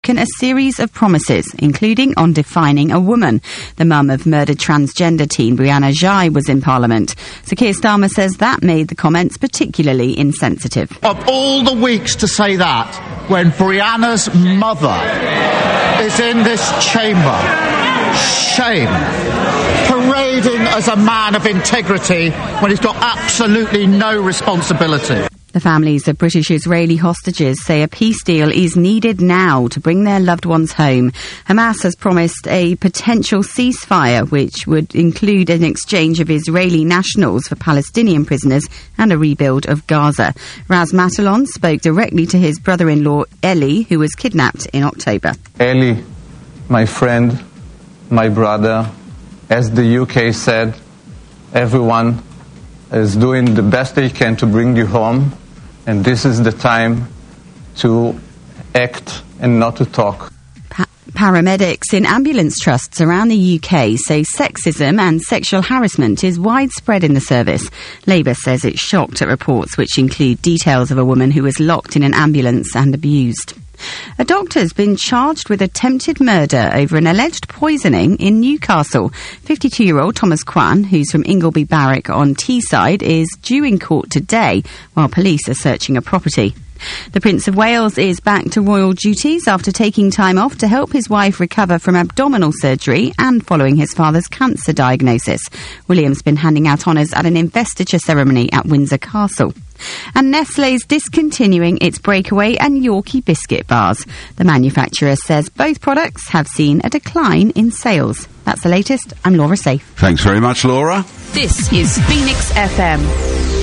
a series of promises, including on defining a woman. The mum of murdered transgender teen Brianna Ghey was in Parliament. So Keir Starmer says that made the comments particularly insensitive. Of all the weeks to say that, when Brianna's mother is in this chamber, shame, parading as a man of integrity when he's got absolutely no responsibility. The families of British-Israeli hostages say a peace deal is needed now to bring their loved ones home. Hamas has promised a potential ceasefire, which would include an exchange of Israeli nationals for Palestinian prisoners and a rebuild of Gaza. Raz Matalon spoke directly to his brother-in-law, Eli, who was kidnapped in October. Eli, my friend, my brother, as the UK said, everyone is doing the best they can to bring you home. And this is the time to act and not to talk. Paramedics in ambulance trusts around the UK say sexism and sexual harassment is widespread in the service. Labour says it's shocked at reports which include details of a woman who was locked in an ambulance and abused. A doctor's been charged with attempted murder over an alleged poisoning in Newcastle. 52-year-old Thomas Kwan, who's from Ingleby Barrack on Teesside, is due in court today while police are searching a property. The Prince of Wales is back to royal duties after taking time off to help his wife recover from abdominal surgery and following his father's cancer diagnosis. William's been handing out honours at an investiture ceremony at Windsor Castle. And Nestlé's discontinuing its Breakaway and Yorkie biscuit bars. The manufacturer says both products have seen a decline in sales. That's the latest. I'm Laura Safe. Thanks very much, Laura. This is Phoenix FM.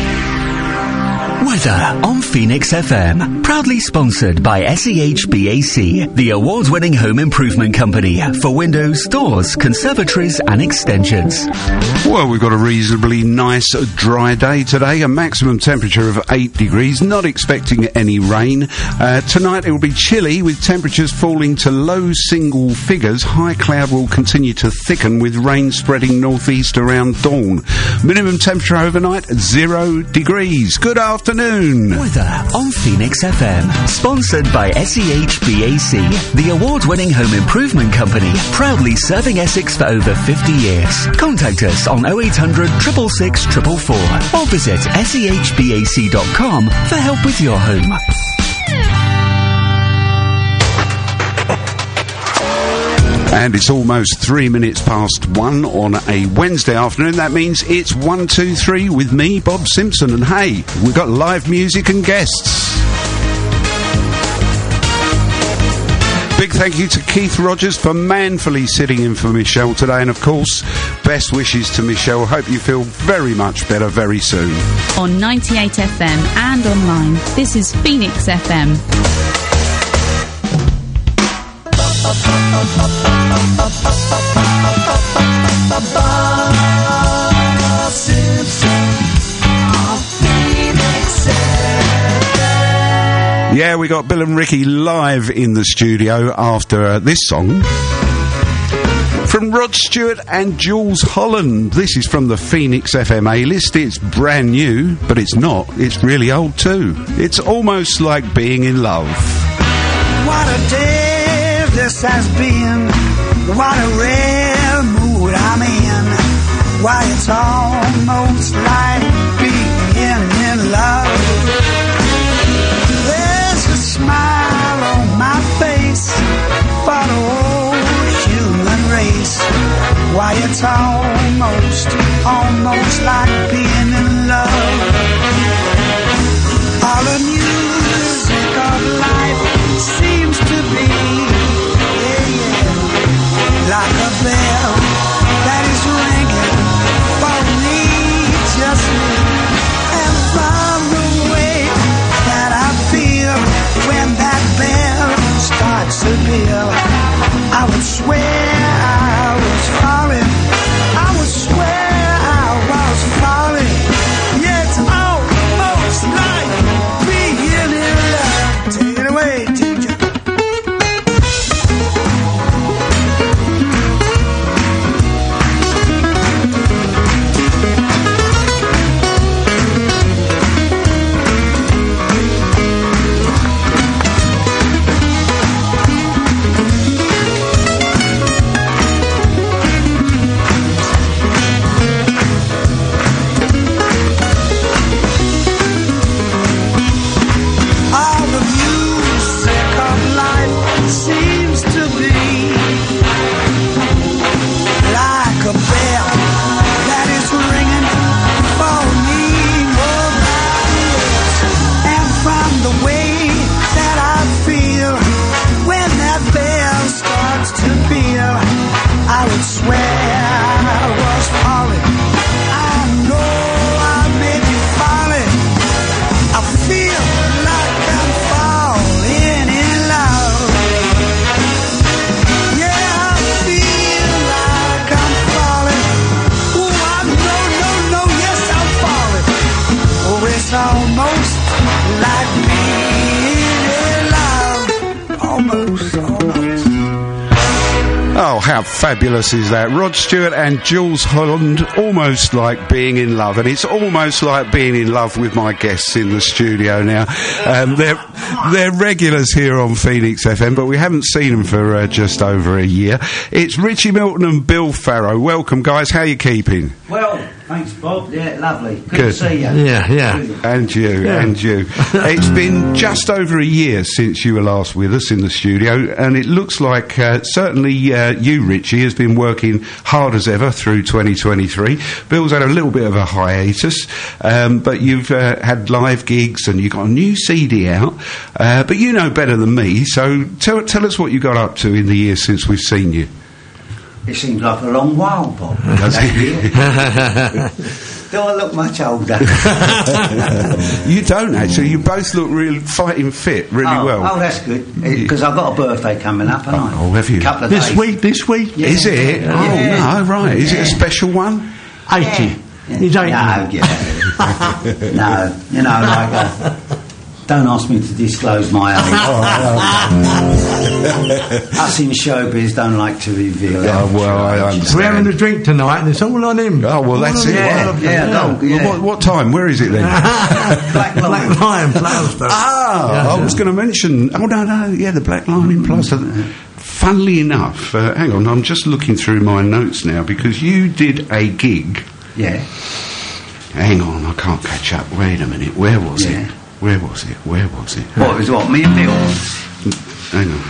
Weather on Phoenix FM. Proudly sponsored by SEHBAC, the award-winning home improvement company for windows, doors, conservatories and extensions. Well, we've got a reasonably nice dry day today, a maximum temperature of 8 degrees, not expecting any rain. Tonight it will be chilly with temperatures falling to low single figures. High cloud will continue to thicken with rain spreading northeast around dawn. Minimum temperature overnight 0 degrees. Good afternoon. Weather on Phoenix FM. Sponsored by SEHBAC, the award-winning home improvement company, proudly serving Essex for over 50 years. Contact us on 0800 666 444 or visit sehbac.com for help with your home. And it's almost 3 minutes past 1 on a Wednesday afternoon. That means it's 1, 2, 3 with me, Bob Simpson. And hey, we've got live music and guests. Big thank you to Keith Rogers for manfully sitting in for Michelle today. And of course, best wishes to Michelle. Hope you feel very much better very soon. On 98 FM and online, this is Phoenix FM. Yeah, we got Bill and Ricky live in the studio after this song. From Rod Stewart and Jules Holland. This is from the Phoenix FM A-list. It's brand new, but it's not. It's really old too. It's almost like being in love. What a day this has been. What a rare mood I'm in. Why, it's almost like being in love. There's a smile on my face for the whole human race. Why, it's almost like being in love. All the music of life seems to be like a bell that is ringing for me, just me. And from the way that I feel when that bell starts to peal, I would swear I was falling. I would swear I was falling. seems to be like a bell that is ringing for me more than years. And from the way that I feel when that bell starts to peal, I would swear I was falling. I know I may be falling. I feel like I'm falling in love. Yeah, I feel like I'm falling. Oh, I know, yes, I'm falling. Oh, it's almost like being in love. Almost. Oh, how fabulous is that? Rod Stewart and Jules Holland, Almost Like Being in Love. And it's almost like being in love with my guests in the studio now. They're regulars here on Phoenix FM, but we haven't seen them for just over a year. It's Richie Milton and Bill Farrow. Welcome, guys. How you keeping? Well, thanks, Bob. Yeah, lovely. Good to see you. Yeah. And you. It's been just over a year since you were last with us in the studio, and it looks like certainly you, Richie, has been working hard as ever through 2023. Bill's had a little bit of a hiatus, but you've had live gigs and you've got a new CD out, but you know better than me, so tell us what you got up to in the year since we've seen you. It seems like a long while, Bob. Does Do I look much older? You don't, actually. You both look really fighting fit really well. Oh, that's good. Because I've got a birthday coming up, haven't I? Oh, have you? Couple of This days. week? Yeah. Is it? Yeah. Oh, no, right. Is it a special one? 80. Yeah. He's 80. No, no, you know, like... don't ask me to disclose my age. Us in showbiz don't like to reveal. Oh, well, I understand. We're having a drink tonight and it's all on him. Oh, well, that's it. Yeah. Well, what time? Where is it then? Black Black Lion, Flowerstone. I was going to mention... Oh, no, the Black Lion in Plaster. Funnily enough, hang on, I'm just looking through my notes now, because you did a gig... Yeah. Hang on, I can't catch up. Wait a minute, where was it? Where was it? What was what? Me and Bill? Hang on.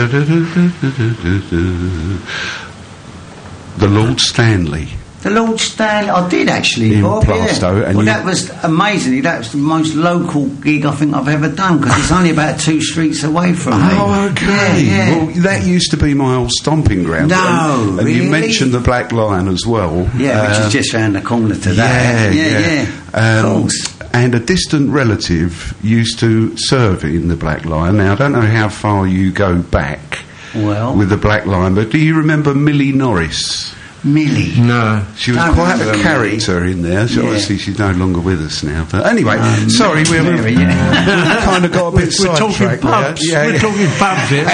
The Lord Stanley. The Lord Stanley. I did actually, In Bob. Plaistow, and well, you- that was amazingly. That was the most local gig I think I've ever done, because it's only about 2 streets away from me. Oh, okay. Yeah. Well, that used to be my old stomping ground. No, and you really? mentioned the Black Lion as well. Yeah, which is just round the corner to that. Yeah. Of course. And a distant relative used to serve in the Black Lion. Now, I don't know how far you go back with the Black Lion, but do you remember Millie Norris? Millie? No. She was Don't quite a remember character in there. So obviously she's no longer with us now. But anyway, sorry, we've kind of got a bit We're talking sidetracked there. pubs. We're talking pubs here.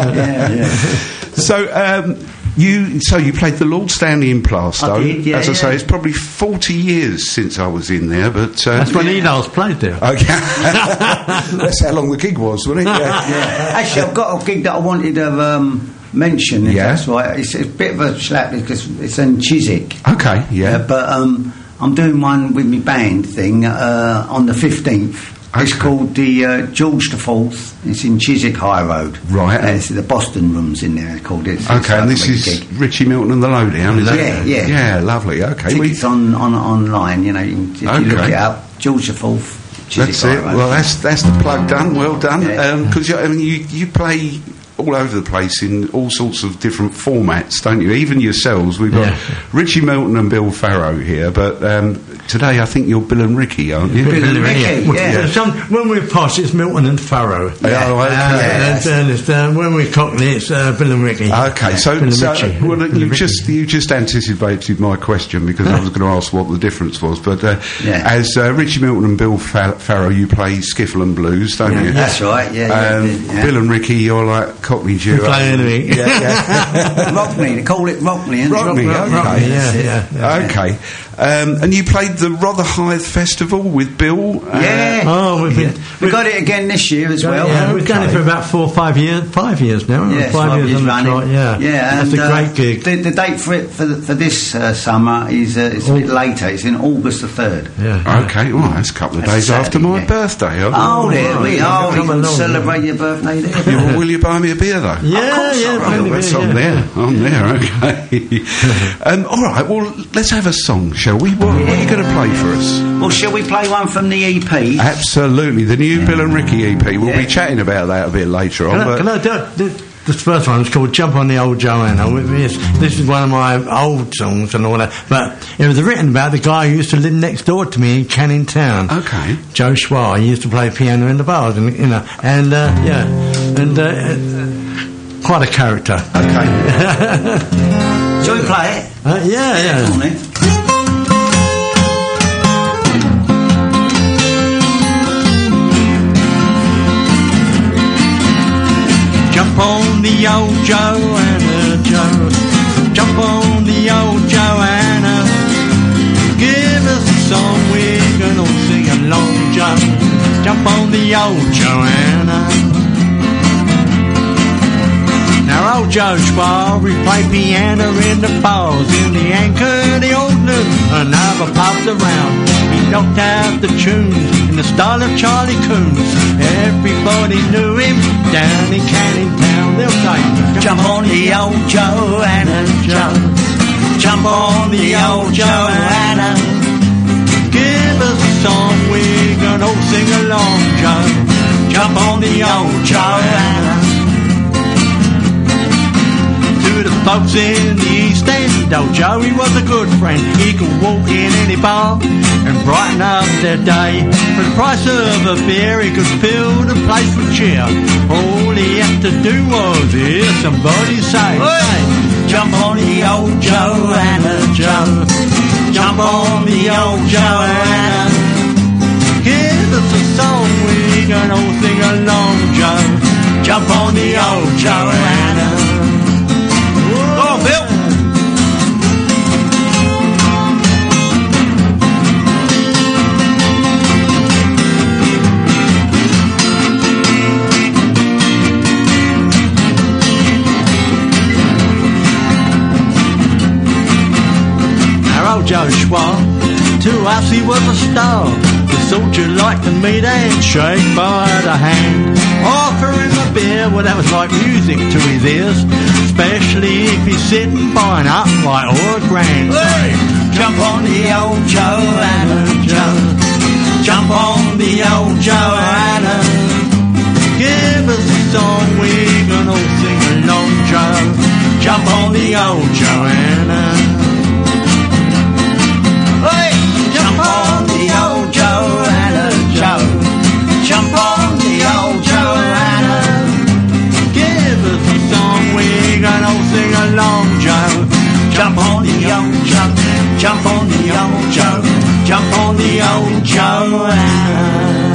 So, you played the Lord Stanley in Plaistow. I did, As I say, it's probably 40 years since I was in there, but... That's when Enos played there. Okay. That's how long the gig was, wasn't it? Yeah. Actually, I've got a gig that I wanted to mention, if Yeah. that's right. It's a bit of a slap because it's in Chiswick. Okay, yeah. But I'm doing one with my band thing on the 15th. It's Okay. called the George the Fourth. It's in Chiswick High Road. Right. It's the Boston Rooms in there. They're called it. It's Okay, like and a this big is gig. Richie Milton and the Lowdown, is it? Yeah. Yeah, lovely, okay. Tickets online. You know, if you look it up, George the Fourth. That's it. Well, that's the plug done. Well done. Yeah. Because you play all over the place in all sorts of different formats, don't you? Even yourselves. We've got Richie Milton and Bill Farrow here, but today I think you're Bill and Ricky, aren't you? Bill and Ricky, yeah. When we pass, it's Milton and Farrow. Yeah. Oh, okay. And when we Cockney, it's Bill and Ricky. Okay, so Bill and Richie. well, Bill and you Ricky. just anticipated my question, because I was going to ask what the difference was. But as Richie Milton and Bill Farrow, you play skiffle and blues, don't you? That's right. Yeah. Bill and Ricky, you're like Cockney duo. Play anything. Rockney. They call it Rockney. Isn't it? Rockney, okay. Yeah. Okay. And you played the Rotherhithe Festival with Bill. Yeah. Oh, we got it again this year as well. Yeah, we've done it for about 4 or 5 years. 5 years now. Yeah, 5 years on the running. trot, yeah. That's and, a great gig. The date for it for this summer is it's a bit later. It's in August the 3rd. Yeah. Okay, well, that's a couple of days Saturday, after my yeah. birthday. Oh, there we are. We Come can along, celebrate your birthday there. Yeah, well, will you buy me a beer, though? Yeah, plenty That's beer, on there, okay. All right, well, let's have a song, shall we? What are you going to play for us? Well, shall we play one from the EP? Absolutely, the new Bill and Ricky EP. We'll be chatting about that a bit later on. Can I do it? This first one is called Jump on the Old Joanna. This is one of my old songs and all that. But it was written about the guy who used to live next door to me in Canning Town. Okay. Joe Schwar. He used to play piano in the bars, and quite a character. Okay. Shall we play it? Yeah. Come on, then. Jump on the old Joanna, Joe. Jump on the old Joanna. Give us a song we can all sing along, Joe. Jump on the old Joanna. Now old Joe Spar, we play piano in the bars, in the Anchor, the Old Noon, and other pubs around. He knocked out the tunes in the style of Charlie Coons. Everybody knew him down in Canning Town. They'll say, jump on the old Joanna, Joe. Jump on the old Joanna. Give us a song we can all sing along, Joe. Jump on the old Joanna. To the folks in the East End, old Joey was a good friend. He could walk in any bar and brighten up their day. For the price of a beer, he could fill the place with cheer. All he had to do was hear somebody say, hey, jump on the old Joanna, Joe. Jump on the old Joanna. Give us a song we can all sing along, Joe. Jump on the old Joanna. Go on, Bill. Our old Joe Schwar, to us he was a star. The sort you like to meet and shake by the hand. Offer him a beer, well that was like music to his ears, especially if he's sitting by an upright or a grand. Hey! Jump on the old Joanna, Joe. Jump on the old Joanna. Give us a song we can all sing along, Joe. Jump on the old Joanna. Hey! Jump on the old Joanna, Joe. Jump on the old Joanna. Give us a song we can all sing along, Joe. Jump on the old Joe. Jump on the old Joe. Jump on the old Joanna.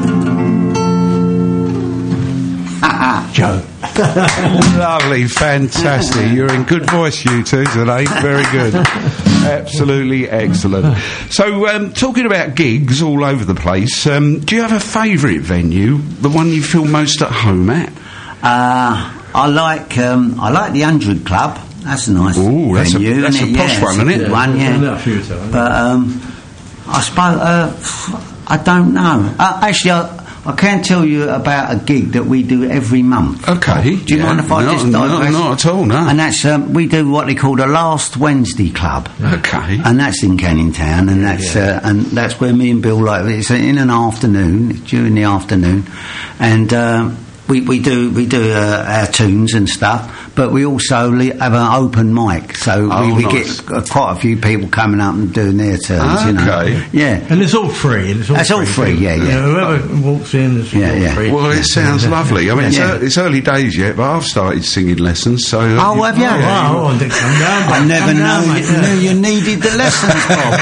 Joe. Lovely, fantastic. You're in good voice, you two, today. Very good. Absolutely excellent. So, talking about gigs all over the place, do you have a favourite venue, the one you feel most at home at? I like the 100 Club. That's a nice venue. That's a posh one, isn't it? One, yeah. But I suppose I don't know. Actually, I can tell you about a gig that we do every month. Okay. Do you mind if I just digress? No, not at all, no. And that's we do what they call the Last Wednesday Club. Okay. And that's in Canning Town, and that's where me and Bill like. It's in an afternoon, during the afternoon, and we do our tunes and stuff, but we also have an open mic, so we nice. get quite a few people coming up and doing their turns. Okay. You know? Yeah. And it's all free. It's all free, yeah. Whoever walks in is all free. Well, it sounds lovely. I mean, it's early days yet, but I've started singing lessons, so... Oh, have you? I never knew you needed the lessons, Bob.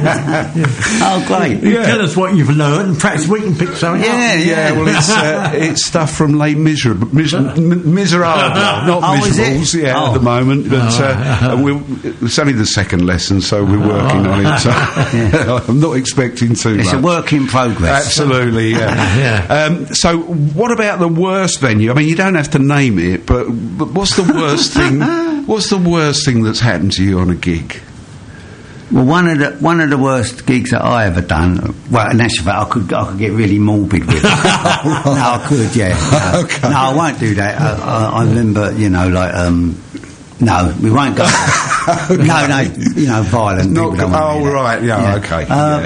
Oh, great. Tell us what you've learned, and perhaps we can pick something up. Yeah, well, that stuff from late Miserable, not Miserables, at the moment. But it's only the second lesson, so we're working on it. So I'm not expecting too much. It's a work in progress. Absolutely, yeah. So what about the worst venue? I mean, you don't have to name it, but what's the worst thing? What's the worst thing that's happened to you on a gig? Well, one of the worst gigs that I ever done. Well, in actual fact, I could get really morbid with it. No, I could, yeah. No, Okay. No, I won't do that. I remember, no, we won't go. No, violent. Not, people don't want to do that. right, yeah, okay.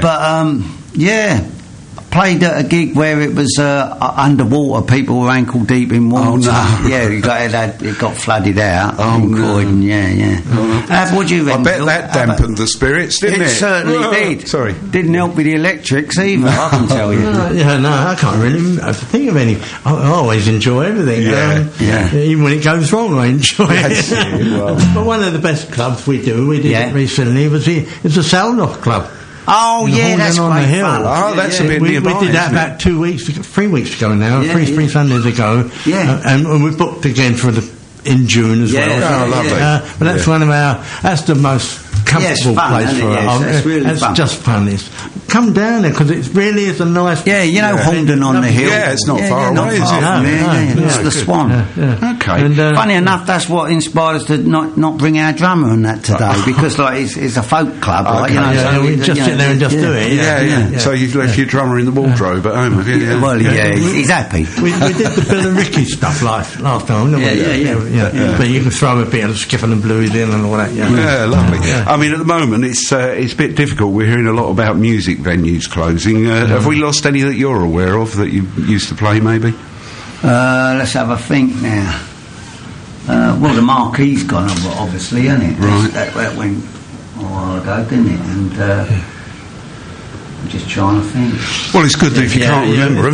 But played at a gig where it was underwater. People were ankle deep in water. Oh, no. Yeah, it got flooded out. Oh, in no. Croydon, yeah. What do you reckon? I bet that dampened the spirits, didn't it? It certainly did. Sorry. Didn't help with the electrics either, I can tell you. I can't really think of any. I always enjoy everything. Even when it goes wrong, I enjoy it. But one of the best clubs we did it recently, was the Salnock Club. Oh, yeah, that's on great the hill. fun. Oh, that's a bit nearby. We did that about 3 weeks ago now, three Sundays ago. Yeah. And we booked again in June as well. Oh, lovely. But that's that's the most comfortable place for us. It's really fun. Just fun. Come down there, because it really is a nice... Yeah, Horndon on the hill. Yeah, it's not far away, is it? No, it's the Swan. Okay. And, funny enough, that's what inspired us to not bring our drummer and that today, because it's a folk club, right? Okay. We just sit there and just do it. Yeah. So you've left your drummer in the wardrobe at home, have you? Yeah. Well, he's happy. We did the Bill and Ricky stuff last time, didn't we? Yeah. But you can throw a bit of Skiffle and Blues in and all that. Yeah, lovely. Yeah. I mean, at the moment, it's a bit difficult. We're hearing a lot about music venues closing. Have we lost any that you're aware of that you used to play, maybe? Let's have a think now. Well, the Marquee's gone, obviously, isn't it? Right. That went a while ago, didn't it? And I'm just trying to think. Well, it's good that if you can't remember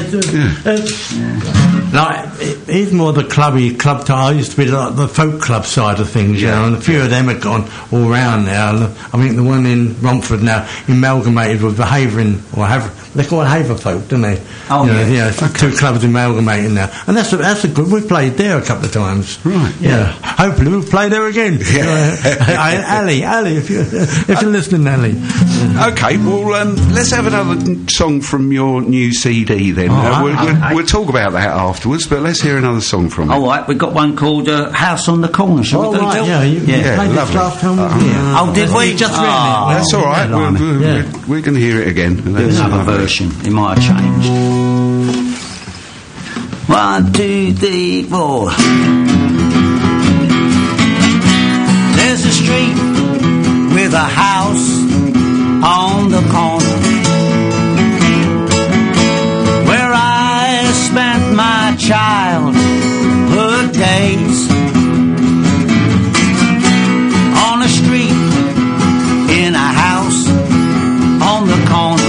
them, then... Like, he's more the club type. I used to be like the folk club side of things, and a few of them have gone all round now. I think the one in Romford now amalgamated with the they call it Haverfolk, don't they? Oh, yeah. Two clubs amalgamating now, and that's a good. We've played there a couple of times, right? Yeah, hopefully we'll play there again. Ali, if you're listening, Ali. Okay, well, let's have another song from your new CD then. We'll talk about that afterwards, but let's hear another song from it. All right, we've got one called House on the Corner. Shall we do it? Yeah, you played this last time we were here. Oh, did we? Just really. That's all right. We're going to hear it again. Another version. It might have changed. 1, 2, 3, 4. There's a street with a house on the corner where I spent my childhood days. On a street in a house on the corner.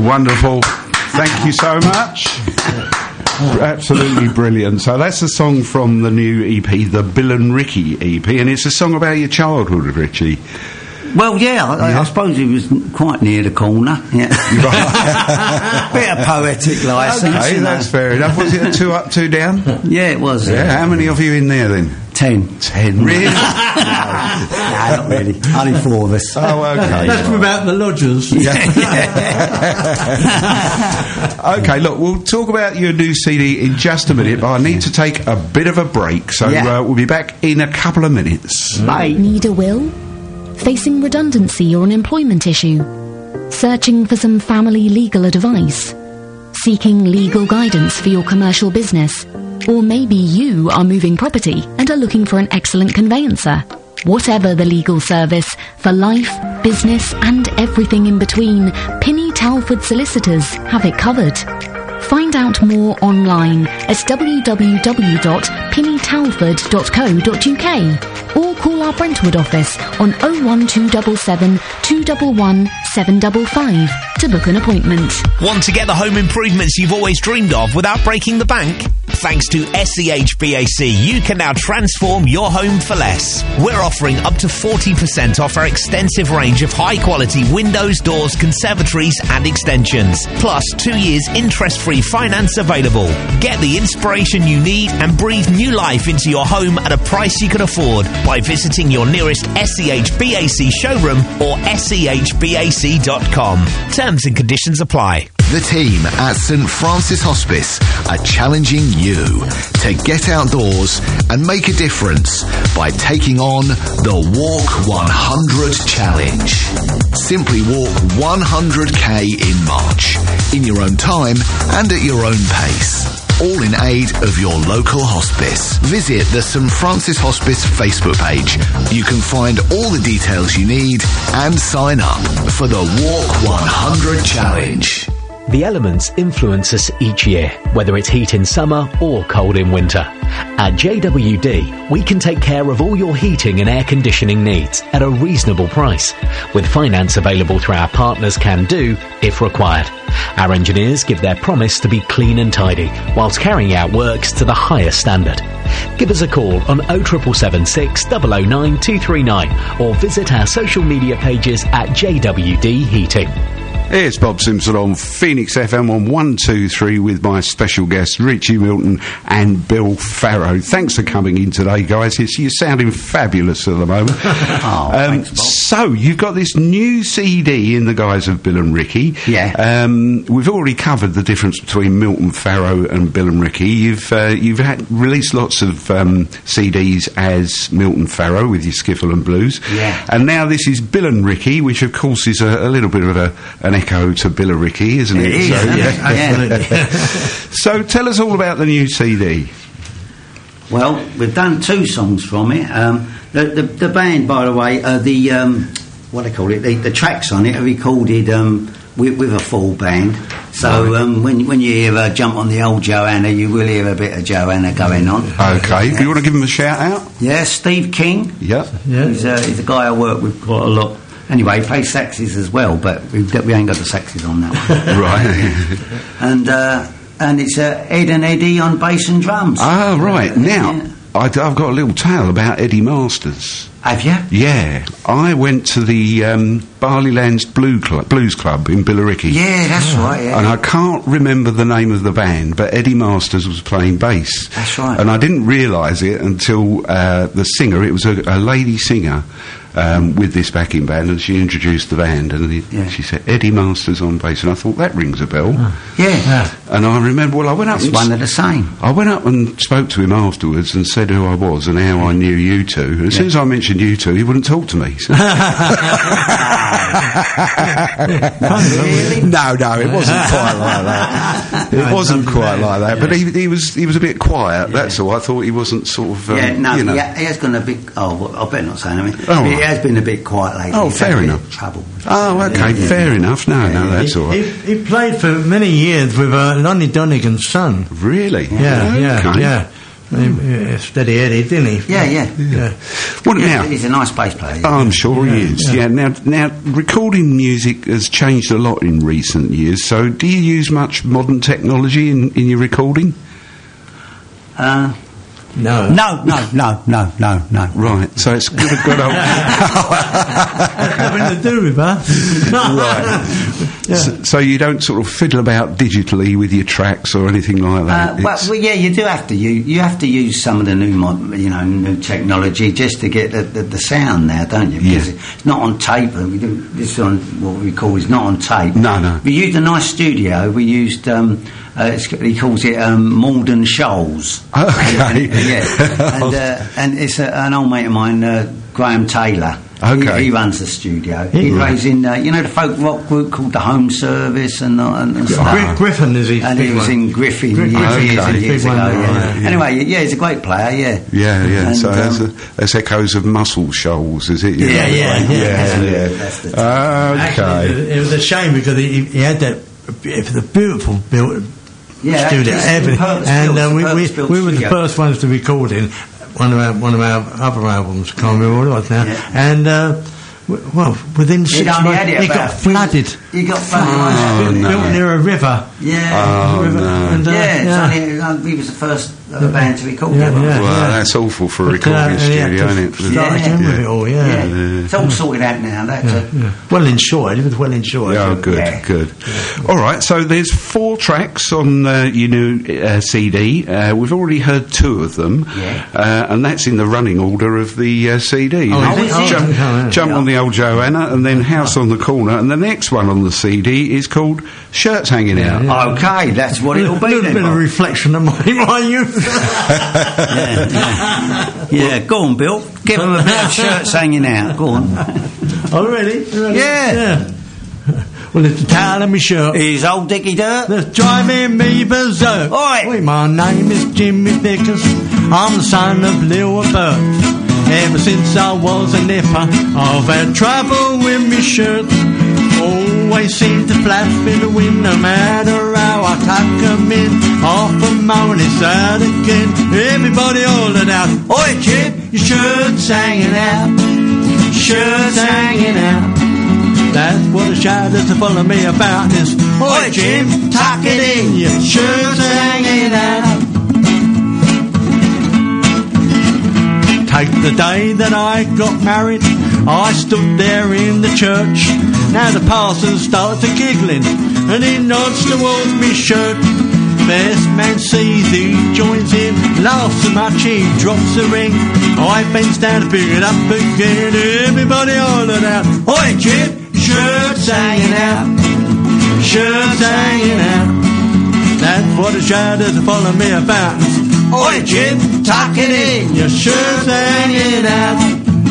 Wonderful. Thank you so much. Absolutely brilliant. So that's a song from the new EP, the Bill and Ricky EP, and it's a song about your childhood, Richie. Well, I suppose he was quite near the corner. Yeah. Bit of poetic license. Okay, that's fair enough. Was it a 2 up, 2 down? Yeah, it was. Yeah. How many of you in there then? 10. 10, really? No, not really. Only 4 of us. Oh, okay. That's without the lodgers. Okay, look, we'll talk about your new CD in just a minute, but I need to take a bit of a break, so we'll be back in a couple of minutes. Bye. Need a will? Facing redundancy or an employment issue? Searching for some family legal advice? Seeking legal guidance for your commercial business? Or maybe you are moving property and are looking for an excellent conveyancer. Whatever the legal service, for life, business and everything in between, Pinny Talford Solicitors have it covered. Find out more online at www.pinnytalford.co.uk or call our Brentwood office on 01277 211 755 to book an appointment. Want to get the home improvements you've always dreamed of without breaking the bank? Thanks to SEHBAC, you can now transform your home for less. We're offering up to 40% off our extensive range of high-quality windows, doors, conservatories and extensions. Plus 2 years interest-free finance available. Get the inspiration you need and breathe new life into your home at a price you can afford by visiting your nearest SEHBAC showroom or SEHBAC.com. Terms and conditions apply. The team at St Francis Hospice are challenging you to get outdoors and make a difference by taking on the Walk 100 Challenge. Simply walk 100k in March, in your own time and at your own pace. All in aid of your local hospice. Visit the St Francis Hospice Facebook page. You can find all the details you need and sign up for the Walk 100 Challenge. The elements influence us each year, whether it's heat in summer or cold in winter. At JWD, we can take care of all your heating and air conditioning needs at a reasonable price, with finance available through our partners Can Do if required. Our engineers give their promise to be clean and tidy, whilst carrying out works to the highest standard. Give us a call on 07776 009 239 or visit our social media pages at JWD Heating. It's Bob Simpson on Phoenix FM on 123 with my special guests Richie Milton and Bill Farrow. Thanks for coming in today, guys. You're sounding fabulous at the moment. Thanks, Bob. So you've got this new CD in the guise of Bill and Ricky. Yeah. We've already covered the difference between Milton Farrow and Bill and Ricky. You've released lots of CDs as Milton Farrow with your skiffle and blues. Yeah. And now this is Bill and Ricky, which of course is a little bit of an echo to Bill and Ricky, isn't it? It is, absolutely. So tell us all about the new CD. Well, we've done 2 songs from it. The band, by the way, what they call it, the tracks on it are recorded with a full band. So when you hear Jump on the Old Joanna, you will hear a bit of Joanna going on. Okay. Do you want to give him a shout out? Yeah, Steve King. Yep. Yeah. He's a guy I work with quite a lot. Anyway, he plays saxes as well, but we ain't got the saxes on that one. Right. And it's Ed and Eddie on bass and drums. Ah, right. Now, I've got a little tale about Eddie Masters. Have you? Yeah. I went to the Barleylands Blues Club in Billericay. Yeah, that's right, yeah. And I can't remember the name of the band, but Eddie Masters was playing bass. That's right. And I didn't realise it until the singer, it was a lady singer, with this backing band, and she introduced the band, and she said Eddie Masters on bass, and I thought that rings a bell. Yeah. And I remember, I went up. It's one of the same. I went up and spoke to him afterwards and said who I was and how I knew you two. And as soon as I mentioned you two, he wouldn't talk to me. So. Really? No, it wasn't quite like that. It wasn't quite like that. But he was a bit quiet. That's all. I thought he wasn't sort of. He has gone a bit. I better not say anything. He has been a bit quiet lately. Oh, fair enough. Trouble. Oh, okay, fair enough. No, that's all right. He played for many years with Lonnie Donegan's son. Really? Yeah. Steady-headed, didn't he? Yeah. Well, now, he's a nice bass player. Oh, I'm sure he is. Yeah. Now, recording music has changed a lot in recent years. So, do you use much modern technology in your recording? No. Right, so it's good old... Has nothing to do with us. Right. So you don't sort of fiddle about digitally with your tracks or anything like that? Well, yeah, you do have to. You have to use some of the new technology just to get the sound now, don't you? Because it's not on tape. We do this on what we call is not on tape. No. We used a nice studio. We used he calls it Malden Shoals. Okay. And it's an old mate of mine, Graham Taylor. Okay. He runs the studio. He plays in, the folk rock group called the Home Service and stuff. Griffin is his and he was in Griffin years ago. Anyway, he's a great player. Yeah. And, so that's echoes of Muscle Shoals, is it? Yeah. That's the Actually, it was a shame because he had the beautiful built studio, and we were the first ones to record in one of our other albums. Can't remember what it was now. And within 6 months, it got flooded. He got flooded. Built near a river. Yeah. River. And he was the first band to record it. Well, that's awful for a recording studio, isn't it? Start again with it all. It's all sorted out now. Well enjoyed. It was well enjoyed. Oh, good. All right, so there's 4 tracks on your new CD. We've already heard 2 of them, and that's in the running order of the CD. Jump on the Old Joanna, and then House on the Corner, and the next one on the CD is called Shirts Hanging Out. Okay, that's what it'll be. A little bit of reflection of my youth. Go on, Bill. Give him a bit of Shirts Hanging Out. Go on. Oh, really? Yeah. Well, it's the tail of my shirt. He's old Dickie Dirt. That's driving me berserk. Oi! My name is Jimmy Vickers. I'm the son of Lil Bert. Ever since I was a nipper, I've had trouble with me shirts. Always seem to flap in the wind, no matter how I tuck 'em in. Half a moment it's out again. Everybody hollered out, "Oi, Jim, your shirt's hanging out. Shirt's hanging out." That's what the shadows follow me about is, "Oi, Jim, tuck it in, your shirt's hanging out." Take the day that I got married, I stood there in the church. Now the parson starts a giggling, and he nods towards me shirt. Best man sees, he joins in, laughs so much he drops the ring. I bends down to pick it up again. Everybody hollered out, "Oi, Jim, shirt's hanging out. Shirt's hanging out." That's what the shadows follow me about. "Oi, Jim, tuck it in, your shirt's hanging out."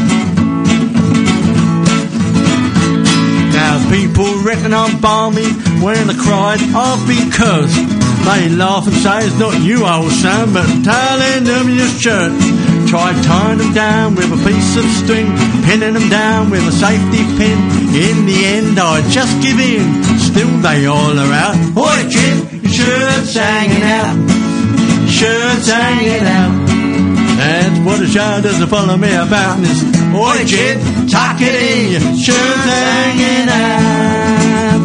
Now people reckon I'm balmy when I cried, I've been cursed. They laugh and say it's not you, old son, but telling them your shirt. Tried tying them down with a piece of string, pinning them down with a safety pin. In the end I just give in, still they holler out, "Oi, Jim, your shirt's hanging out. Shirt's hanging out." That's what the shadows follow me about is, "Oi, Jim, tuck it in, your shirt's hanging out.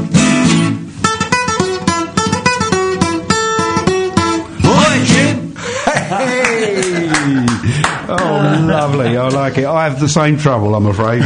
Oi, Jim." Hey! Oh, lovely. I like it. I have the same trouble, I'm afraid.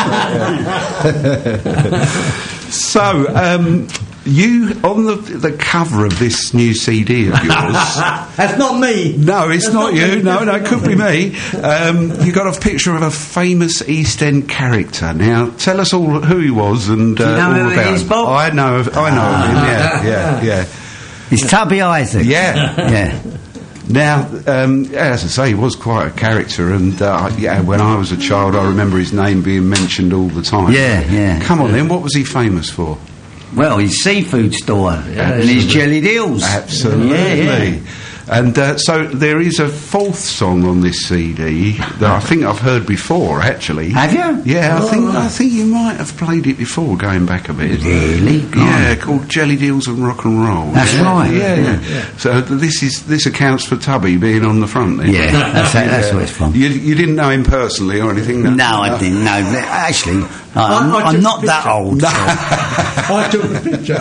So, you, on the cover of this new CD of yours... That's not me. No, it's not you. No, it could be me. You got a picture of a famous East End character. Now, tell us all who he was and all about him. Bob? I know of him, yeah. He's Tubby Isaac. Yeah. Now, as I say, he was quite a character, and when I was a child, I remember his name being mentioned all the time. Yeah. Come on, then, what was he famous for? Well, his seafood store and his jellied eels. Absolutely. Yeah. And so there is a fourth song on this CD that I think I've heard before, actually. Have you? Yeah, I think you might have played it before, going back a bit. Really? Yeah, called Jelly Deals and Rock and Roll. That's right. Yeah. So this accounts for Tubby being on the front then. Yeah, that's where it's from. You didn't know him personally or anything? No, I didn't. No, actually, I'm not that old. So. I took the picture.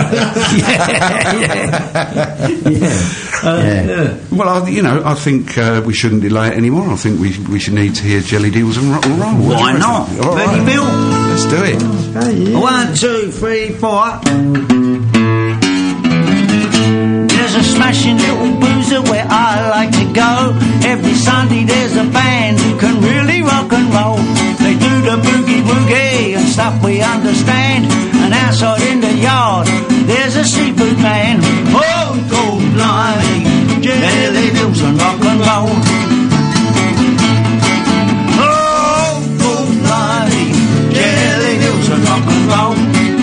Yeah. Well, I think we shouldn't delay it anymore. I think we should need to hear Jelly Deals and Rock and Roll. Why not? Ready, Bill? Let's do it. 1, 2, 3, 4. There's a smashing little boozer where I like to go. Every Sunday there's a band who can really rock and roll. They do the boogie woogie and stuff we understand. And outside in the yard there's a seafood man. Oh, God, blimey, Jelly Deals and rock and roll. Oh, God, blimey, Jelly Deals and rock and roll.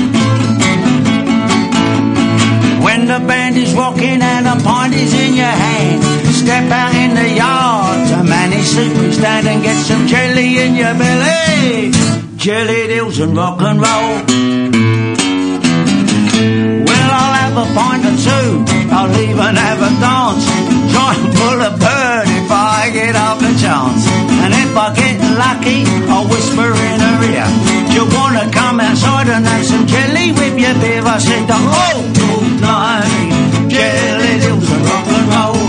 When the band is rocking and a pint is in your hand, step out in the yard to Manny's seafood stand and get some jelly in your belly. Jelly Deals and rock and roll. Well, I'll have a pint or two, I'll even have a dance, try and pull a bird if I get up the chance. And if I get lucky, I'll whisper in her ear, do you want to come outside and have some jelly with your beer? I said, oh, good night, Jelly Deals and rock and roll.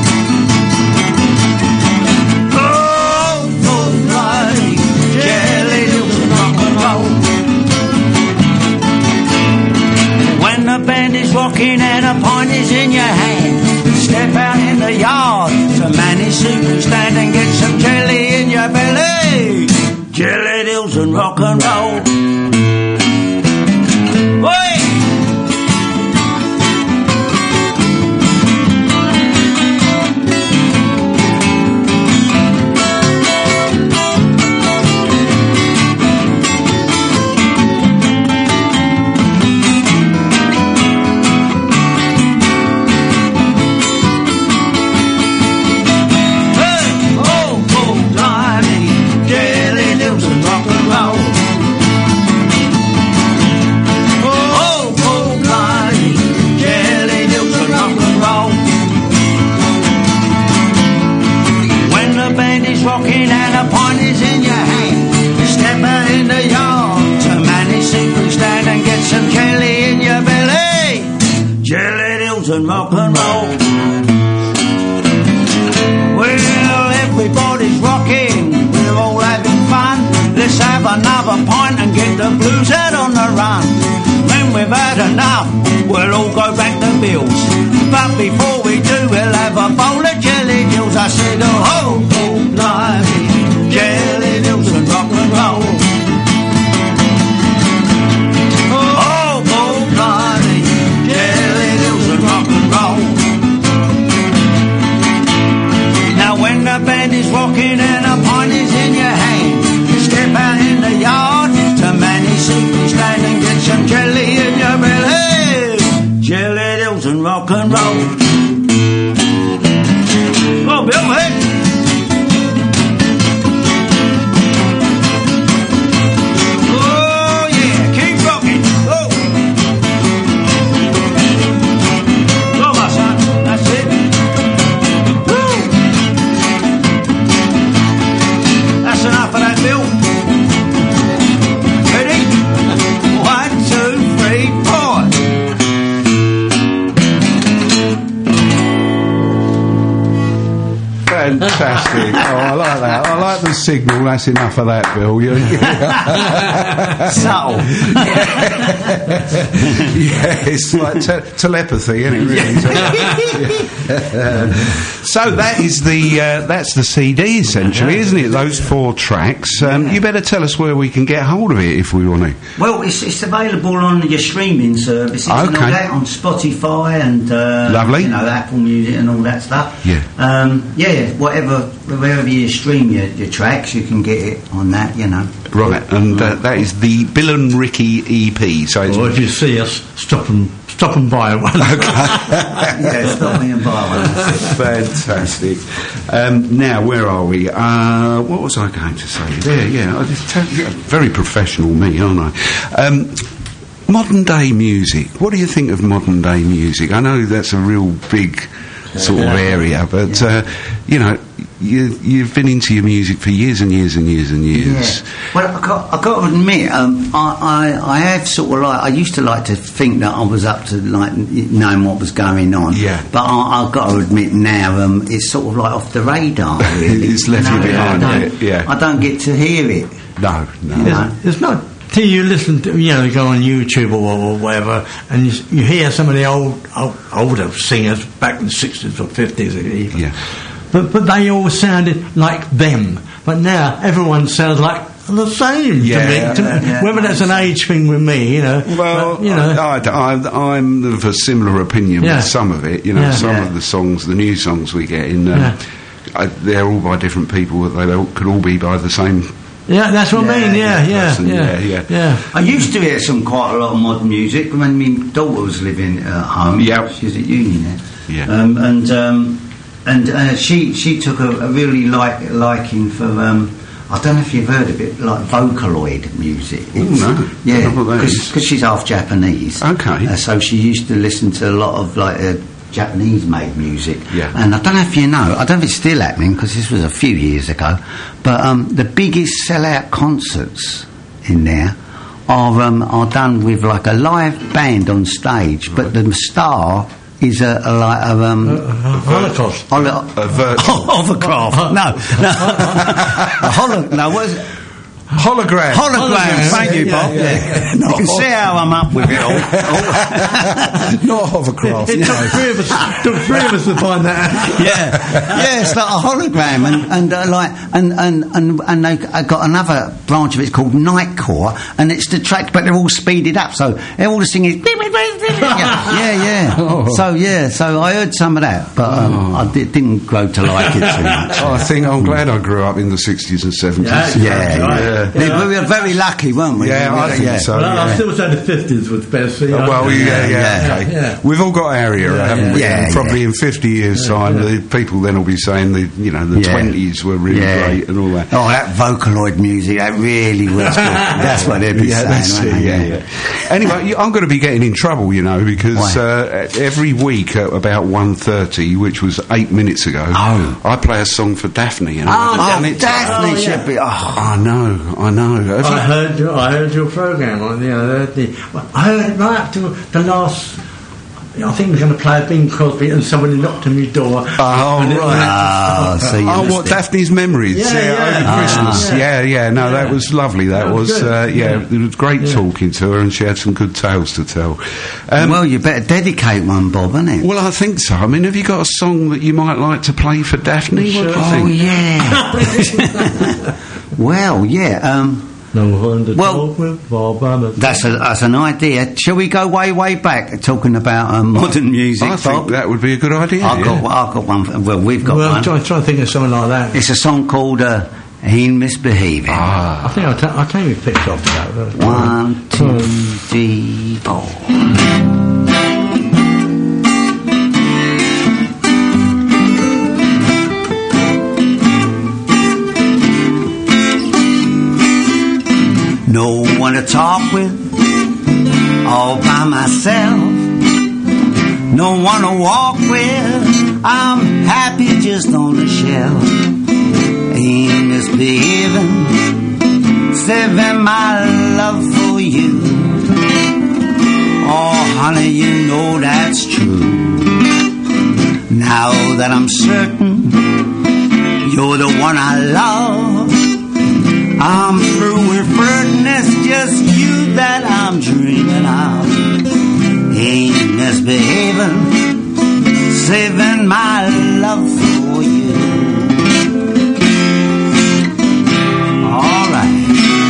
Oh, good night, Jelly Deals and rock and roll. When the band is rocking and a pint is in your hand, step out in the yard to Manny's seafood stand and get some jelly in your belly. Jelly Deals and rock and roll. Oi! Rocking and a pint is in your hand, step out in the yard to Manny's seafood stand and get some jelly in your belly. Jelly Deals and rock and roll. Well, everybody's rocking, we're all having fun. Let's have another pint and get the blues out on the run. When we've had enough, we'll all go back to Bill's. But before we do, we'll have a bowl of Jelly Deals. I said, oh, blimey, Jelly Deals and rock and roll. Oh, blimey, Jelly Deals and rock and roll. Now when the band is rocking and a pint is in your hand, step out in the yard to Manny's seafood stand and get some jelly in your belly. Jelly Deals and rock and roll. Oh, Bill, hey! Fantastic. Oh, I like that. I like the signal. That's enough of that, Bill. Subtle. Yeah, it's like telepathy, isn't it, really? So that is that's the CD, essentially, isn't it? Those 4 tracks. You better tell us where we can get hold of it if we want to. Well, it's available on your streaming services and all that, on Spotify and lovely. Apple Music and all that stuff. Yeah. Wherever you stream your tracks, you can get it on that, Right, and that is the Bill and Ricky EP. So if you see us, stop and stop and buy one. Yeah, stop me and buy one. Fantastic. Now, where are we? What was I going to say? There, yeah. Very professional, me, aren't I? Modern day music. What do you think of modern day music? I know that's a real big sort of area, but you know, you've been into your music for years and years and years and years. Yeah. Well, I got to admit, I have sort of like, I used to like to think that I was up to like knowing what was going on. Yeah. But I've got to admit now, it's sort of like off the radar. Really. It's left you behind it. Yeah. I don't get to hear it. No. It's not till you listen to, you know, go on YouTube or whatever, and you hear some of the older singers back in the 60s or 50s even. Yeah. But they all sounded like them. But now everyone sounds like the same to me. Whether that's an age thing with me, you know. Well, but, you know, I'm of a similar opinion with some of it. You know, some of the songs, the new songs we get in, they're all by different people. They could all be by the same. Yeah, that's what I mean. Yeah. I used to hear quite a lot of modern music when my daughter was living at home. Yeah, she was at uni then. Yeah. And she took a really liking for I don't know if you've heard of it, like Vocaloid music. No. Yeah, because she's half Japanese. Okay. So she used to listen to a lot of like Japanese-made music. Yeah. And I don't know if you know, I don't know if it's still happening because this was a few years ago, but the biggest sellout concerts in there are done with like a live band on stage, but the star is a Holocaust. Hovercraft. No, what is it? Hologram. Thank you, Bob. Yeah. You can see how I'm up with it all. Not hovercraft. It took three of us to find that out. Yeah, it's like a hologram, and they got another branch of it called Nightcore, and it's the track, but they're all speeded up, so they're all singing. Yeah. So I heard some of that, but I didn't grow to like it too much. I think I'm glad I grew up in the 60s and 70s. Yeah. We were very lucky, weren't we? Yeah, I think so. Well, I still say the 50s was best. Okay. We've all got our area, haven't we? And probably in 50 years' time, the people then will be saying the 20s were really great and all that. Oh, that Vocaloid music, that really was good. That's what they'd be saying. Anyway, I'm going to be getting in trouble, you know, because every week at about 1:30, which was 8 minutes ago, I play a song for Daphne. And Daphne should be. I know. I heard your programme on the other day. I heard right up to the last. I think we're going to play a Bing Crosby, and somebody knocked on my door. What Daphne's Memories? Over Christmas. No, that was lovely. That was it was great talking to her, and she had some good tales to tell. Well, you better dedicate one, Bob, isn't it? Well, I think so. I mean, have you got a song that you might like to play for Daphne? Sure. What do you think? Well, that's an idea. Shall we go way back talking about modern music? I think that would be a good idea. I've got one. Well, we've got one. Try to think of something like that. It's a song called "Ain't Misbehaving." I think I'll tell you picked off that. 1, 2, 3, 4. No one to talk with, all by myself. No one to walk with, I'm happy just on the shelf. Ain't misbehaving, saving my love for you. Oh, honey, you know that's true. Now that I'm certain you're the one I love, I'm through with flirting, it's just you that I'm dreaming of. Ain't misbehaving, saving my love for you. Alright.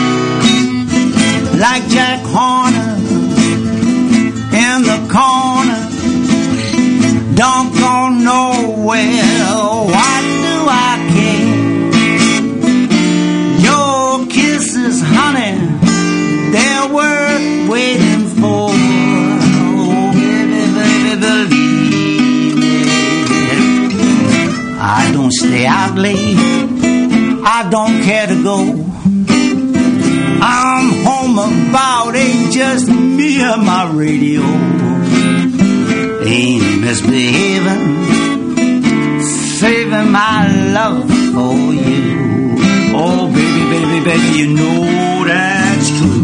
Like Jack Horner in the corner, don't go nowhere, why do I care? Honey, they're worth waiting for. Oh, hear my radio. Ain't misbehaving, saving my love for you. Oh, baby, baby, baby, you know that's true.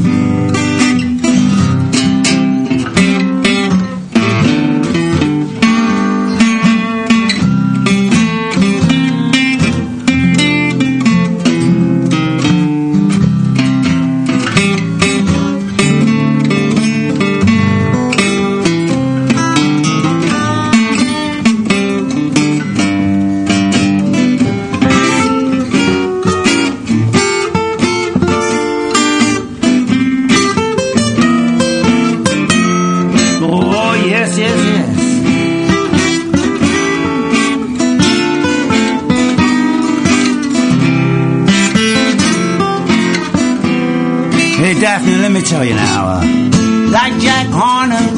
Daphne, let me tell you now, like Jack Horner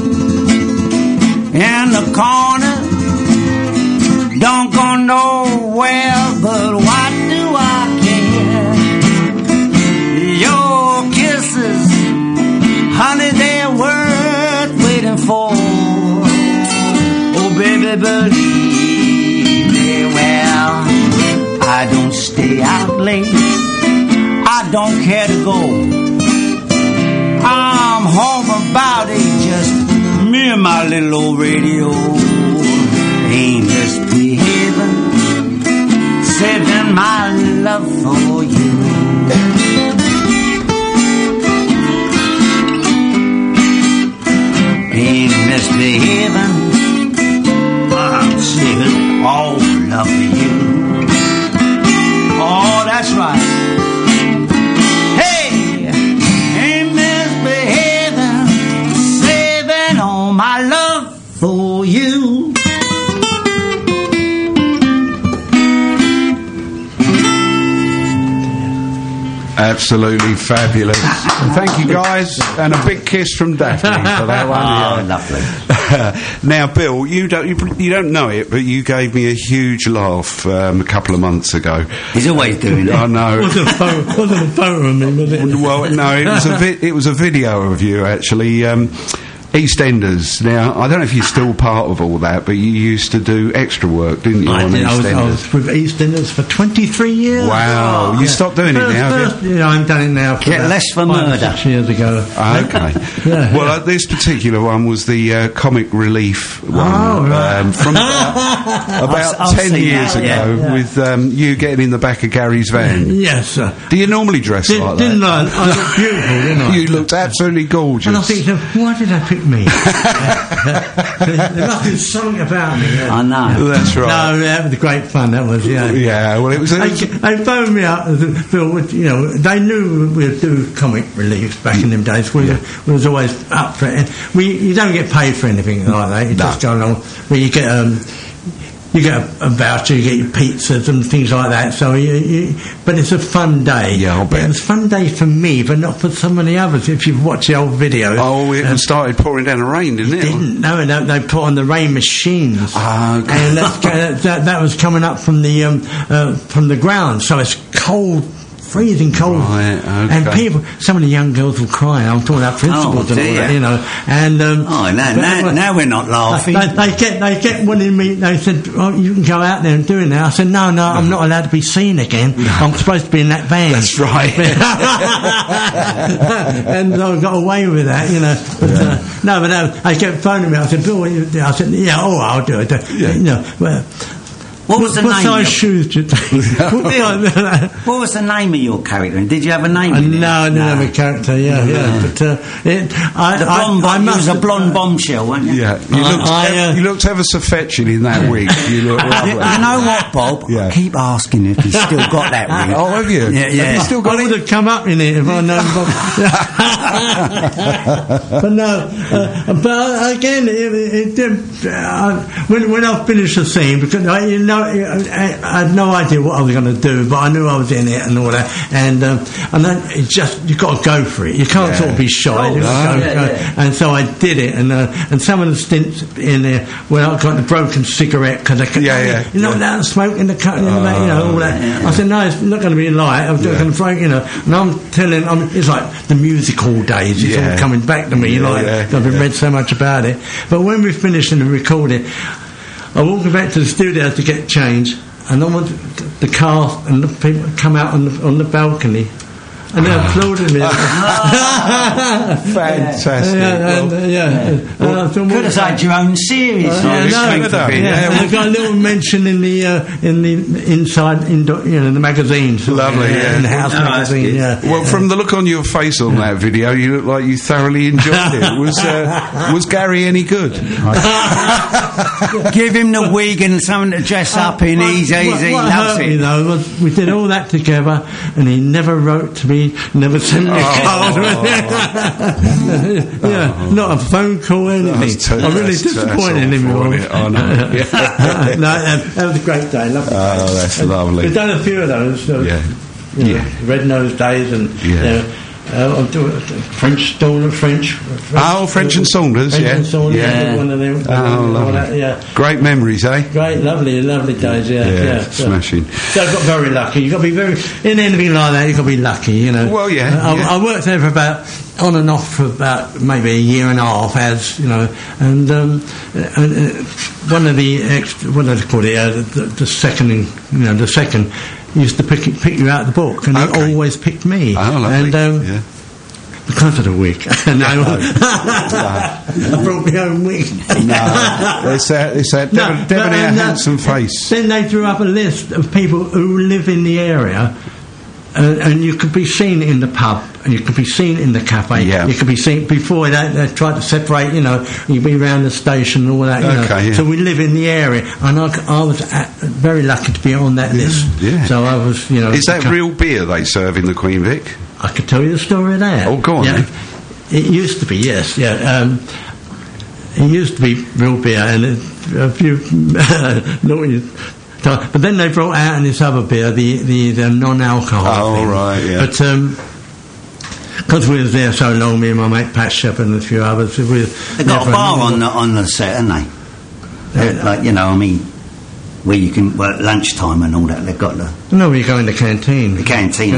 in the corner, don't go nowhere, but what do I care? Your kisses, honey, they're worth waiting for. Oh, baby, believe me, well, I don't stay out late, I don't care to go. I'm home about it, just me and my little old radio. Ain't misbehaving, saving my love for you. Ain't misbehaving, I'm saving all love for you. Oh, that's right. My love for you. Absolutely fabulous. Thank you, guys, and a big kiss from Daphne for that one. Oh, lovely. Now, Bill, you don't know it, but you gave me a huge laugh a couple of months ago. He's always doing it. I know. Wasn't a photo of me, was it? Well, no, it was a video of you actually. EastEnders. Now, I don't know if you're still part of all that, but you used to do extra work, didn't you, on EastEnders? I was with EastEnders for 23 years. Wow. You stopped doing it now, have you? Yeah, I've done it now. Get less for murder. 6 years ago. Okay. Yeah. Well, this particular one was the comic relief one. Oh, right. From about 10 years ago, with you getting in the back of Gary's van. Yes, sir. Do you normally dress like that? Didn't I? I looked beautiful, didn't I? You looked absolutely gorgeous. And I think, why did I pick me? There must be something about me. I know. That's right. No, that was great fun. That was, yeah. Yeah. Well, it was. They phoned me up. Phil, you know, they knew we'd do comic reliefs back in them days. We was always up for it. And you don't get paid for anything like that. You just go along. Well, you get a voucher, you get your pizzas and things like that. So, but it's a fun day. Yeah, I'll bet. It was a fun day for me, but not for some of the others. If you've watched the old videos. Oh, it started pouring down the rain, didn't it? No, they put on the rain machines. Ah, okay. And that was coming up from the ground, so it's cold. Freezing cold, right, okay. And people. Some of the young girls were crying. I'm talking about principals and all that, you know. And now we're not laughing. They kept wanting me. They said, "Oh, you can go out there and do it now." I said, "No, I'm not allowed to be seen again. I'm supposed to be in that van." That's right. And I got away with that, you know. But, but they kept phoning me. I said, "Bill, I said, yeah, I'll do it." Yeah. You know, well. What was the name? What size shoes do you take? What was the name of your character? And did you have a name? No, I didn't have a character. Yeah. But I was a blonde bombshell, weren't you? Yeah. You looked ever so fetching in that wig. You look lovely. You know what, Bob? Yeah. I keep asking if he's still got that wig. Oh, have you? Yeah. Have you still got I would have come up in it if I'd known Bob. But no. But again, when I finished the scene, because I had no idea what I was going to do, but I knew I was in it and all that. And then it's just, you've got to go for it. You can't sort of be shy. You've got to go. And so I did it. And some of the stints in there, where I got the broken cigarette, because you're not allowed to smoke in the cut, all that. I said, no, it's not going to be light. I'm just going to break, and I'm telling, it's like the music hall days. It's all coming back to me. I've read so much about it. But when we finished and recorded, I walked back to the studio to get changed, and then the cast and the people come out on the balcony, and they applauded me. Fantastic. Could have had your own series. I got a little mention in the inside, the magazines. Lovely, in the House magazine. Well, from the look on your face on that video, you look like you thoroughly enjoyed it. Was Gary any good? Give him the wig and something to dress up in. He loves it. Though, we did all that together, and he never wrote to me, never sent me a card. Not a phone call, anything. I'm really disappointed in him. That was a great day. Lovely day. That's lovely. We've done a few of those. Red Nose Days and. French and Saunders. French and Saunders, one of them. Lovely. Great memories, eh? Great, lovely days, smashing. So I got very lucky. You've got to be in anything like that, you've got to be lucky, Well, I worked there for on and off for about maybe a year and a half, and one of the what do they call it? The second used to pick you out of the book, and he always picked me. Because of the wig. I brought my own wig. It's that debonair, handsome face. Then they drew up a list of people who live in the area, and you could be seen in the pub, and you could be seen in the cafe. You could be seen before they tried to separate. You'd be around the station and all that. So we live in the area, and I was very lucky to be on that list. So I was, Is that real beer they serve in the Queen Vic? I could tell you the story of that. Oh, go on. It used to be, yes. It used to be real beer, and a few. But then they brought out in this other beer the non-alcohol thing. Right, But because we was there so long, me and my mate Pat Shepherd and a few others, they got a bar on the set, haven't they? Where you can at lunchtime and all that. They've got the. No, you go in the canteen. The canteen.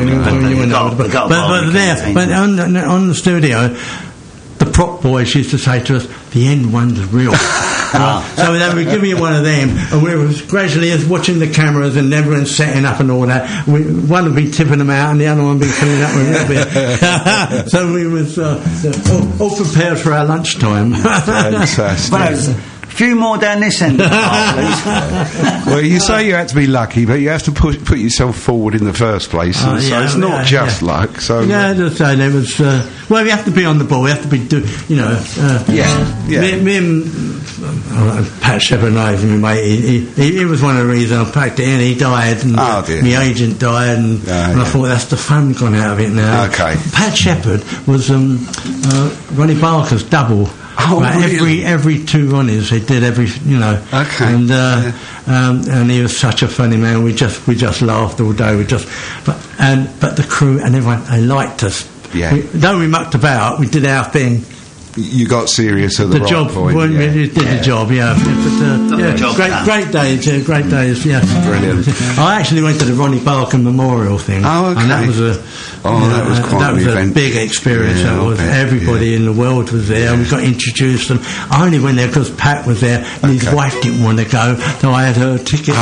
But on the studio, the prop boys used to say to us, "The end one's real." So they would give me one of them, and we were gradually watching the cameras and everyone setting up and all that. One would be tipping them out, and the other one would be filling up with a bit. So we was all prepared for our lunchtime. Fantastic. A few more down this end of the bar, please. Well, you say you had to be lucky, but you have to put yourself forward in the first place, so it's not just luck. So just say there was. Well, we have to be on the ball. We have to be Me and Pat Shepherd and I, my mate, he was one of the reasons I packed it in. He died, and my agent died, and I thought that's the fun gone out of it now. Okay. Pat Shepherd was Ronnie Barker's double. Really? Every two Ronnies, he did every, Okay. And he was such a funny man. We just laughed all day. But the crew and everyone, they liked us. Though we mucked about, we did our thing. You got serious at the right job point. We did the job, great days, Brilliant. I actually went to the Ronnie Barker Memorial thing. Oh, okay. And that was quite an event. A big experience. Everybody in the world was there, and we got introduced. And I only went there because Pat was there, and his wife didn't want to go, so I had her ticket.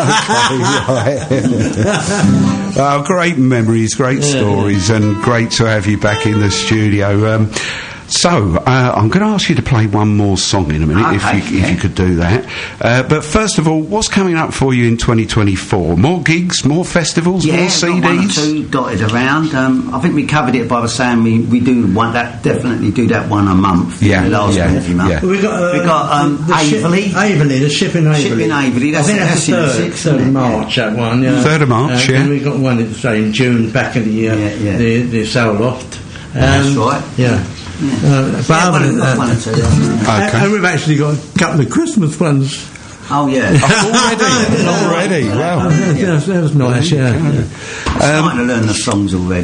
Oh, great memories, great stories, and great to have you back in the studio. So, I'm going to ask you to play one more song in a minute, if you could do that. But first of all, what's coming up for you in 2024? More gigs, more festivals, more CDs? One or two dotted around. I think we covered it by saying we do definitely do that one a month. Last every month. We got Aveley. The ship in Aveley. That's the 3rd of March, that one. 3rd of March, And we got one in June, back in the Soul Loft. That's right. And we've actually got a couple of Christmas ones. Oh, yeah. Already. Wow. That was nice, yeah. Starting to learn the songs already.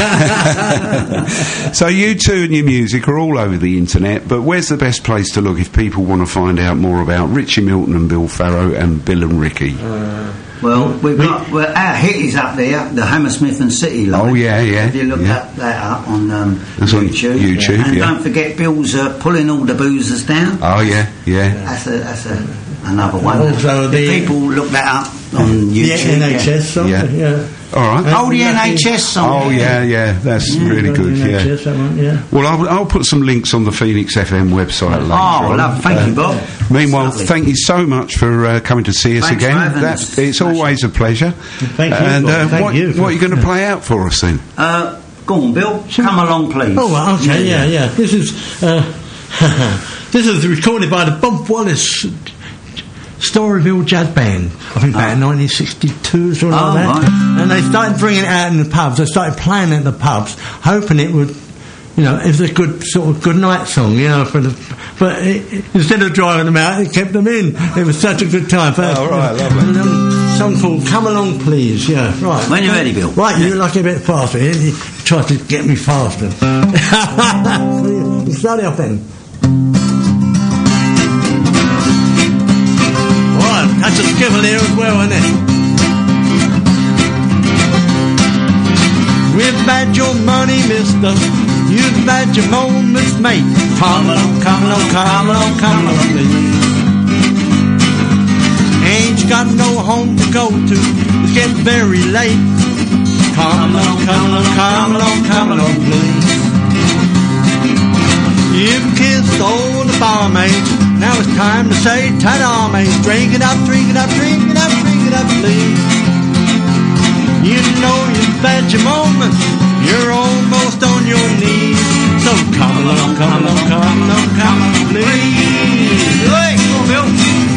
So you two and your music are all over the internet, but where's the best place to look if people want to find out more about Richie Milton and Bill Farrow and Bill and Ricky? Well, our hit is up there, the Hammersmith and City line. Oh, yeah. If you look that up on That's on YouTube. And don't forget Bill's Pulling All the Boozers Down. Oh, yeah. That's another one. Also the people look that up on YouTube. The NHS song. Yeah. All right. The NHS song. Oh, yeah. That's really good. NHS, that one, yeah. Well, I'll put some links on the Phoenix FM website later. Oh, love. Thank you, Bob. Meanwhile, thank you so much for coming to see us again. It's always a pleasure. Thank you. And Thank you. what are you going to play out for us then? Go on, Bill. Come along, please. Oh, okay, yeah. This is this is recorded by the Bob Wallace Storyville Jazz Band, I think about 1962 or something like that. Right. And they started bringing it out in the pubs. They started playing at the pubs, hoping it would, it was a good sort of good night song, but instead of driving them out, it kept them in. It was such a good time. Right, lovely. Song called "Come Along, Please." Yeah, right. When you're ready, Bill. Right, you like it a bit faster. He tried to get me faster. You start it off then. That's a skiffle here as well, isn't it? We've had your money, mister. You've had your moments, mate. Come along, please. Ain't you got no home to go to? It's getting very late. Come along, please. You've kissed all the barmaids. Now it's time to say ta-da, mate. Drink it up, please. You know you've had your moments. You're almost on your knees. So come along, please. Hey, come on, Bill.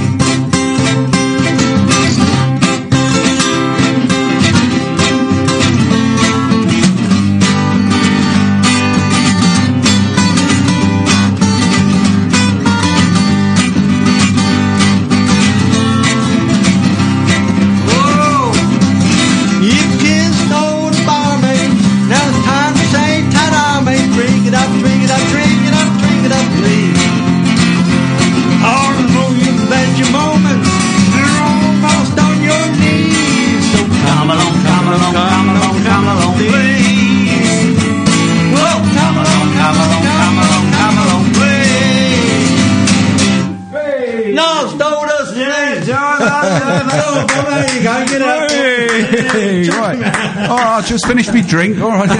I just finished my drink. All right.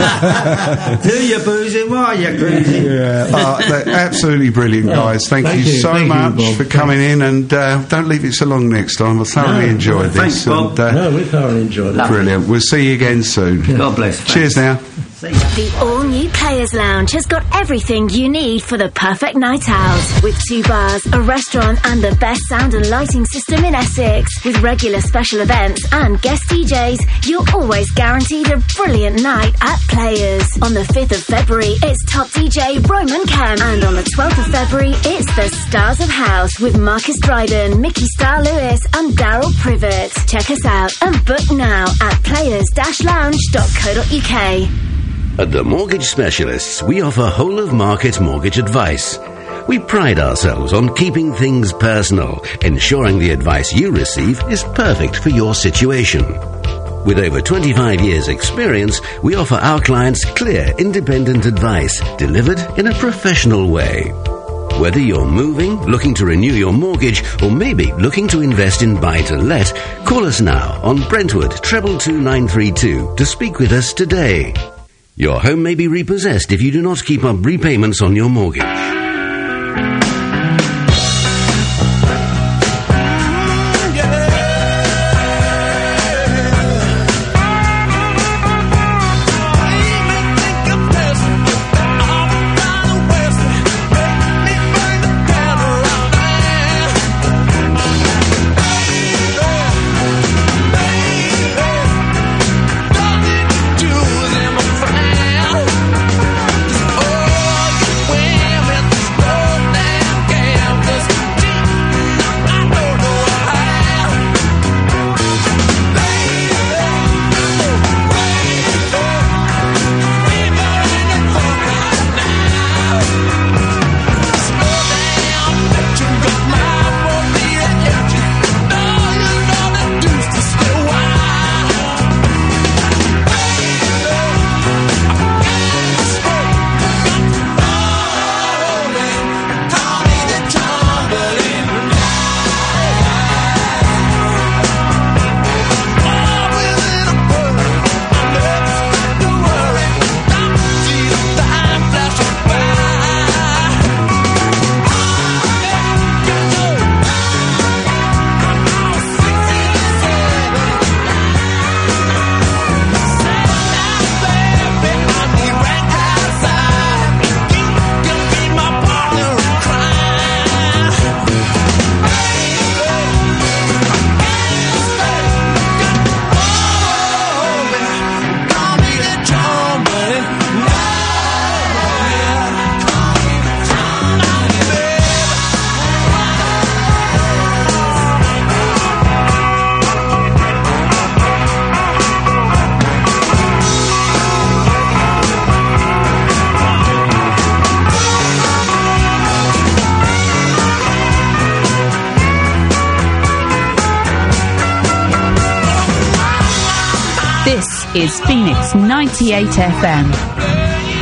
Do you booze it while you're crazy? They're absolutely brilliant, guys. Thank you so much for coming in, and don't leave it so long next time. I thoroughly enjoyed this. Thanks, Bob. We thoroughly enjoyed it. Brilliant. We'll see you again soon. God bless. Cheers now. The all-new Players Lounge has got everything you need for the perfect night out. With 2 bars, a restaurant and the best sound and lighting system in Essex. With regular special events and guest DJs, you're always guaranteed a brilliant night at Players. On the 5th of February, it's top DJ Roman Kemp. And on the 12th of February, it's the Stars of House with Marcus Dryden, Mickey Starr-Lewis and Daryl Privet. Check us out and book now at players-lounge.co.uk. At the Mortgage Specialists, we offer whole-of-market mortgage advice. We pride ourselves on keeping things personal, ensuring the advice you receive is perfect for your situation. With over 25 years' experience, we offer our clients clear, independent advice delivered in a professional way. Whether you're moving, looking to renew your mortgage, or maybe looking to invest in buy-to-let, call us now on Brentwood 222-932 to speak with us today. Your home may be repossessed if you do not keep up repayments on your mortgage. is Phoenix 98 FM.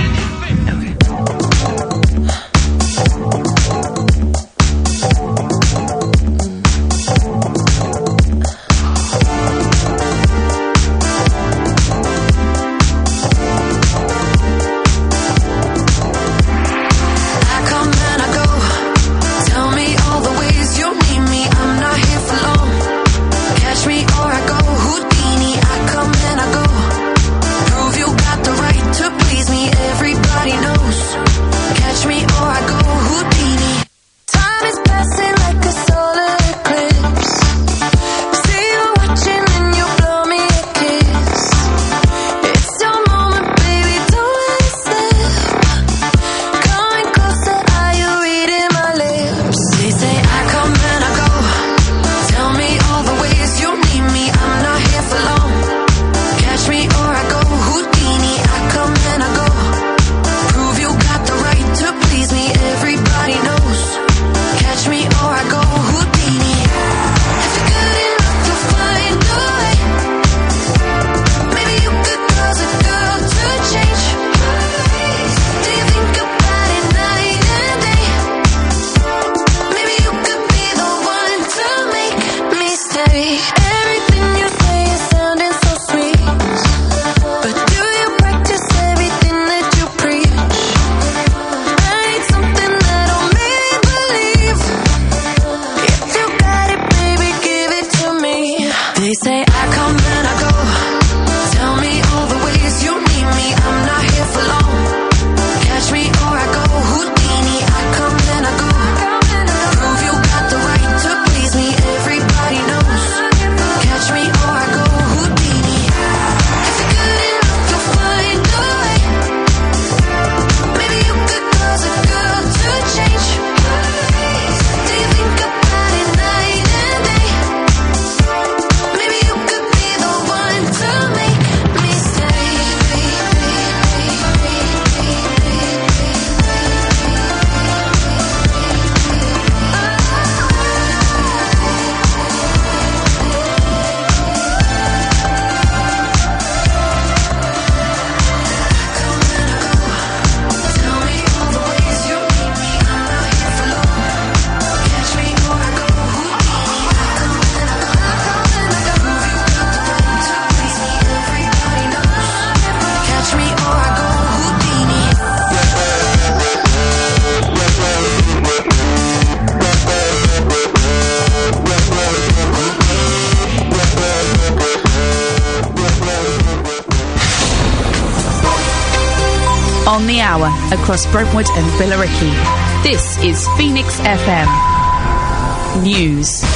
On the hour, across Brentwood and Billericay. This is Phoenix FM News.